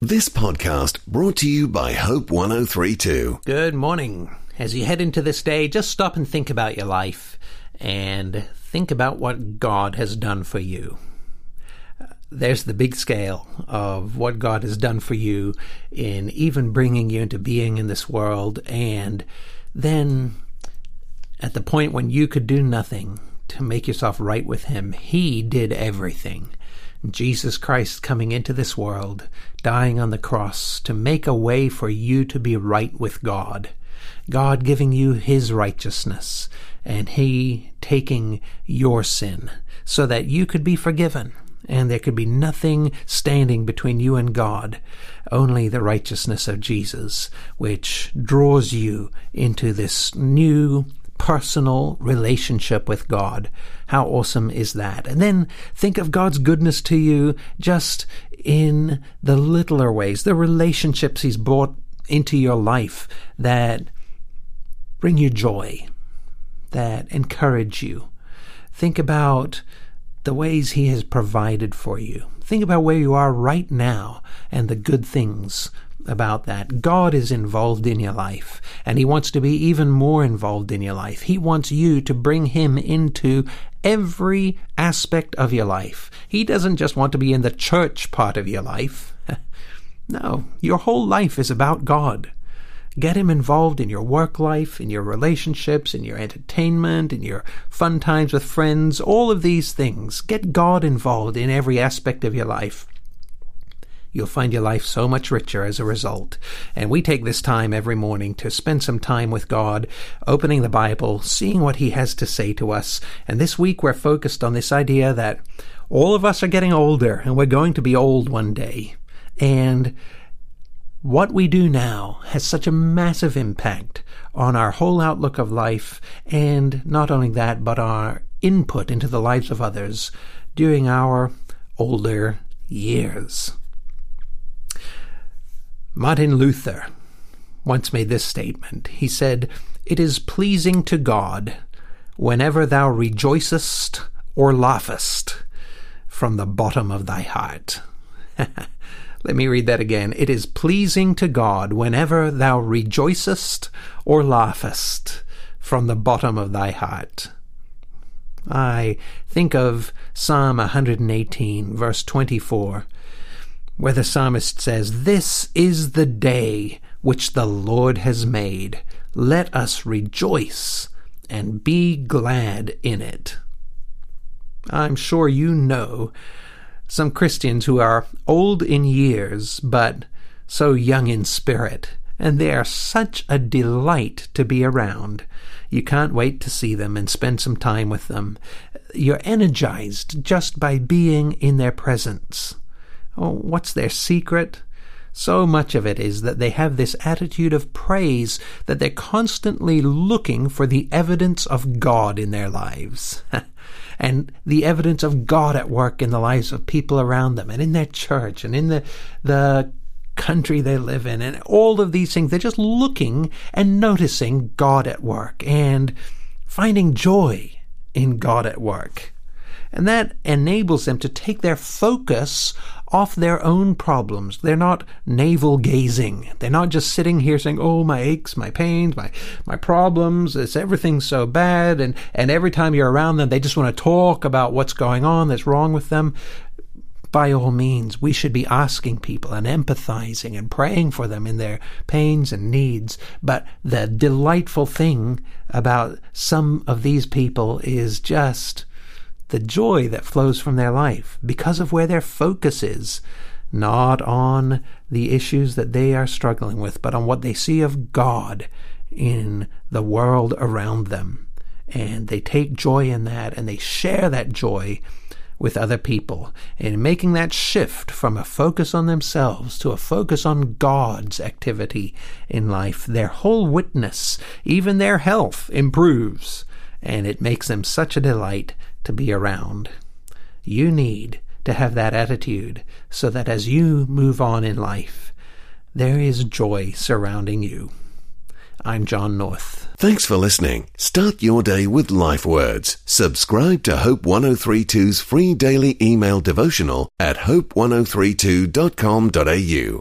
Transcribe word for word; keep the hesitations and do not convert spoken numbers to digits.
This podcast brought to you by Hope one oh three two. Good morning. As you head into this day, just stop and think about your life and think about what God has done for you. There's the big scale of what God has done for you in even bringing you into being in this world, and then at the point when you could do nothing to make yourself right with Him, He did everything. Jesus Christ coming into this world, dying on the cross to make a way for you to be right with God. God giving you His righteousness, and He taking your sin so that you could be forgiven, and there could be nothing standing between you and God, only the righteousness of Jesus, which draws you into this new personal relationship with God. How awesome is that? And then think of God's goodness to you just in the littler ways, the relationships He's brought into your life that bring you joy, that encourage you. Think about the ways He has provided for you. Think about where you are right now and the good things about that. God is involved in your life, and He wants to be even more involved in your life. He wants you to bring Him into every aspect of your life. He doesn't just want to be in the church part of your life. No, your whole life is about God. Get Him involved in your work life, in your relationships, in your entertainment, in your fun times with friends, all of these things. Get God involved in every aspect of your life. You'll find your life so much richer as a result. And we take this time every morning to spend some time with God, opening the Bible, seeing what He has to say to us. And this week we're focused on this idea that all of us are getting older, and we're going to be old one day. And what we do now has such a massive impact on our whole outlook of life, and not only that, but our input into the lives of others during our older years. Martin Luther once made this statement. He said, "It is pleasing to God whenever thou rejoicest or laughest from the bottom of thy heart." Let me read that again. It is pleasing to God whenever thou rejoicest or laughest from the bottom of thy heart. I think of Psalm one eighteen, verse twenty-four, where the psalmist says, "This is the day which the Lord has made. Let us rejoice and be glad in it." I'm sure you know some Christians who are old in years, but so young in spirit, and they are such a delight to be around. You can't wait to see them and spend some time with them. You're energized just by being in their presence. Oh, what's their secret? So much of it is that they have this attitude of praise, that they're constantly looking for the evidence of God in their lives. And the evidence of God at work in the lives of people around them, and in their church, and in the the country they live in, and all of these things. They're just looking and noticing God at work and finding joy in God at work. And that enables them to take their focus off their own problems. They're not navel-gazing. They're not just sitting here saying, "Oh, my aches, my pains, my my problems, it's everything's so bad." And, and every time you're around them, they just want to talk about what's going on that's wrong with them. By all means, we should be asking people and empathizing and praying for them in their pains and needs. But the delightful thing about some of these people is just the joy that flows from their life because of where their focus is, not on the issues that they are struggling with, but on what they see of God in the world around them. And they take joy in that, and they share that joy with other people, and making that shift from a focus on themselves to a focus on God's activity in life. Their whole witness, even their health, improves, and it makes them such a delight to be around. You need to have that attitude so that as you move on in life, there is joy surrounding you. I'm John North. Thanks for listening. Start your day with Life Words. Subscribe to Hope one oh three two's free daily email devotional at hope one oh three two dot com dot a u.